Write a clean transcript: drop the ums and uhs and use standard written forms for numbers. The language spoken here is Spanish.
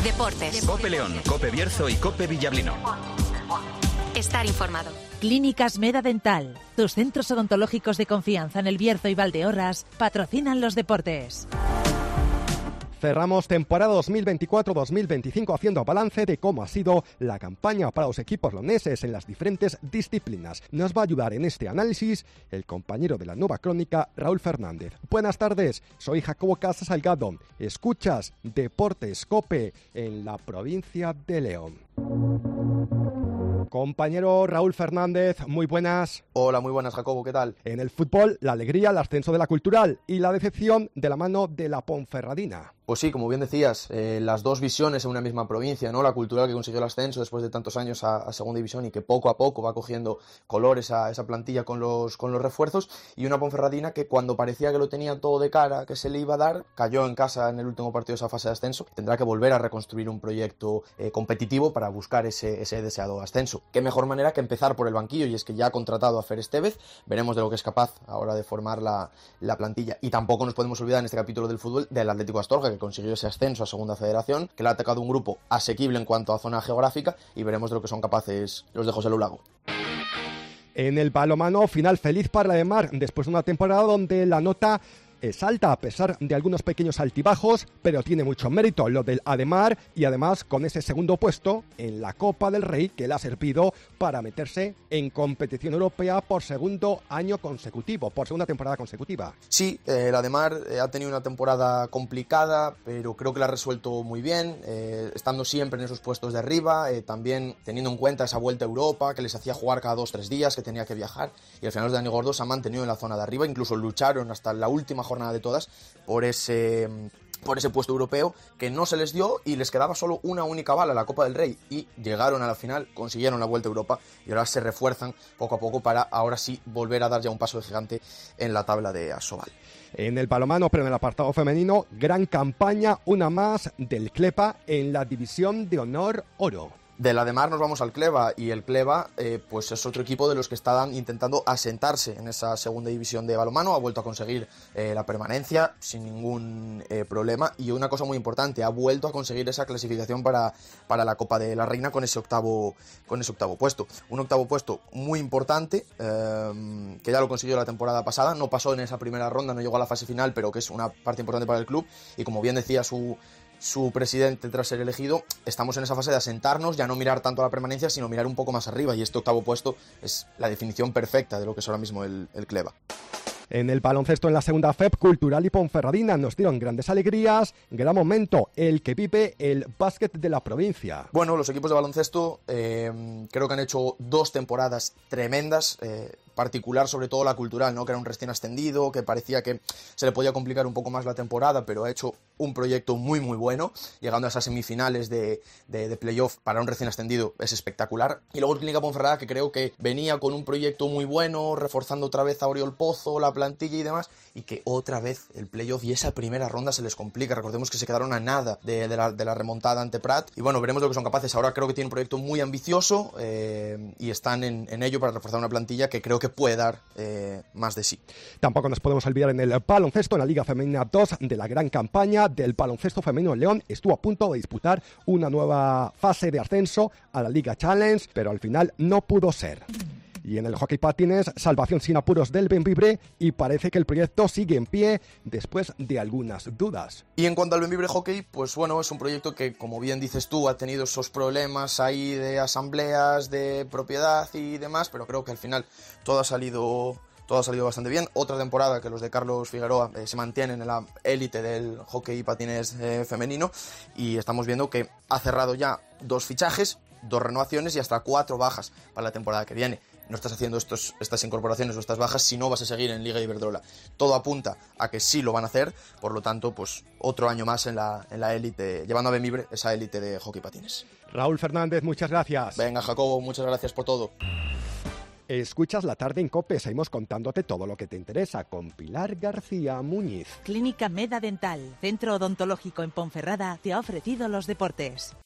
Deportes. COPE León, COPE Bierzo y COPE Villablino. Estar informado. Clínicas Meda Dental, tus centros odontológicos de confianza en El Bierzo y Valdeorras, patrocinan los deportes. Cerramos temporada 2024-2025 haciendo balance de cómo ha sido la campaña para los equipos leoneses en las diferentes disciplinas. Nos va a ayudar en este análisis el compañero de la Nueva Crónica, Raúl Fernández. Buenas tardes, soy Jacobo Casas Salgado. Escuchas Deportes COPE en la provincia de León. Compañero Raúl Fernández, muy buenas. Hola, muy buenas, Jacobo, ¿qué tal? En el fútbol, la alegría, el ascenso de la Cultural y la decepción de la mano de la Ponferradina. Pues sí, como bien decías, las dos visiones en una misma provincia, ¿no? La Cultural, que consiguió el ascenso después de tantos años a segunda división y que poco a poco va cogiendo colores a esa plantilla con los refuerzos, y una Ponferradina que cuando parecía que lo tenía todo de cara, que se le iba a dar, cayó en casa en el último partido de esa fase de ascenso. Tendrá que volver a reconstruir un proyecto competitivo para buscar ese deseado ascenso. Qué mejor manera que empezar por el banquillo, y es que ya ha contratado a Fer Estevez. Veremos de lo que es capaz ahora de formar la plantilla. Y tampoco nos podemos olvidar en este capítulo del fútbol del Atlético Astorga, que consiguió ese ascenso a segunda federación, que le ha atacado un grupo asequible en cuanto a zona geográfica, y veremos de lo que son capaces los de José Lu Lago. En el balonmano, final feliz para la Ademar, después de una temporada donde la nota es alta a pesar de algunos pequeños altibajos, pero tiene mucho mérito lo del Ademar, y además con ese segundo puesto en la Copa del Rey que le ha servido para meterse en competición europea por segundo año consecutivo, por segunda temporada consecutiva. Sí, el Ademar ha tenido una temporada complicada, pero creo que la ha resuelto muy bien, estando siempre en esos puestos de arriba, también teniendo en cuenta esa vuelta a Europa que les hacía jugar cada 2-3 días, que tenía que viajar, y al final los de Dani Gordo se han mantenido en la zona de arriba, incluso lucharon hasta la última jornada de todas por ese puesto europeo que no se les dio, y les quedaba solo una única bala, la Copa del Rey, y llegaron a la final, consiguieron la Vuelta a Europa y ahora se refuerzan poco a poco para ahora sí volver a dar ya un paso de gigante en la tabla de Asobal. En el balonmano, pero en el apartado femenino, gran campaña, una más del Clepa en la división de honor oro. De la Ademar nos vamos al Cleva, y el Cleva pues es otro equipo de los que están intentando asentarse en esa segunda división de balonmano. Ha vuelto a conseguir la permanencia sin ningún problema, y una cosa muy importante, ha vuelto a conseguir esa clasificación para la Copa de la Reina con ese octavo puesto. Un octavo puesto muy importante, que ya lo consiguió la temporada pasada, no pasó en esa primera ronda, no llegó a la fase final, pero que es una parte importante para el club, y como bien decía su presidente tras ser elegido, estamos en esa fase de asentarnos, ya no mirar tanto a la permanencia, sino mirar un poco más arriba, y este octavo puesto es la definición perfecta de lo que es ahora mismo el Cleva. En el baloncesto, en la segunda FEP, Cultural y Ponferradina nos dieron grandes alegrías, gran momento el que vive el básquet de la provincia. Bueno, los equipos de baloncesto creo que han hecho 2 temporadas tremendas, particular sobre todo la Cultural, ¿no? Que era un recién ascendido, que parecía que se le podía complicar un poco más la temporada, pero ha hecho un proyecto muy muy bueno, llegando a esas semifinales de playoff. Para un recién ascendido es espectacular. Y luego el Clínica Ponferrada, que creo que venía con un proyecto muy bueno, reforzando otra vez a Oriol Pozo, la plantilla y demás, y que otra vez el playoff y esa primera ronda se les complica. Recordemos que se quedaron a nada de la remontada ante Prat, y bueno, veremos lo que son capaces. Ahora creo que tienen un proyecto muy ambicioso, y están en ello para reforzar una plantilla que creo que puede dar más de sí. Tampoco nos podemos olvidar en el baloncesto, en la Liga Femenina 2, de la gran campaña del baloncesto femenino. León estuvo a punto de disputar una nueva fase de ascenso a la Liga Challenge, pero al final no pudo ser. Y en el hockey patines, salvación sin apuros del Bembibre, y parece que el proyecto sigue en pie después de algunas dudas. Y en cuanto al Bembibre Hockey, pues bueno, es un proyecto que, como bien dices tú, ha tenido esos problemas ahí de asambleas, de propiedad y demás, pero creo que al final todo ha salido bastante bien. Otra temporada que los de Carlos Figueroa se mantienen en la élite del hockey y patines femenino, y estamos viendo que ha cerrado ya 2 fichajes, 2 renovaciones y hasta 4 bajas para la temporada que viene. No estás haciendo estas incorporaciones o estas bajas si no vas a seguir en Liga Iberdrola. Todo apunta a que sí lo van a hacer, por lo tanto, pues otro año más en la élite, llevando a Bembibre esa élite de hockey patines. Raúl Fernández, muchas gracias. Venga, Jacobo, muchas gracias por todo. Escuchas La Tarde en COPE, seguimos contándote todo lo que te interesa con Pilar García Muñiz. Clínica Meda Dental, centro odontológico en Ponferrada, te ha ofrecido los deportes.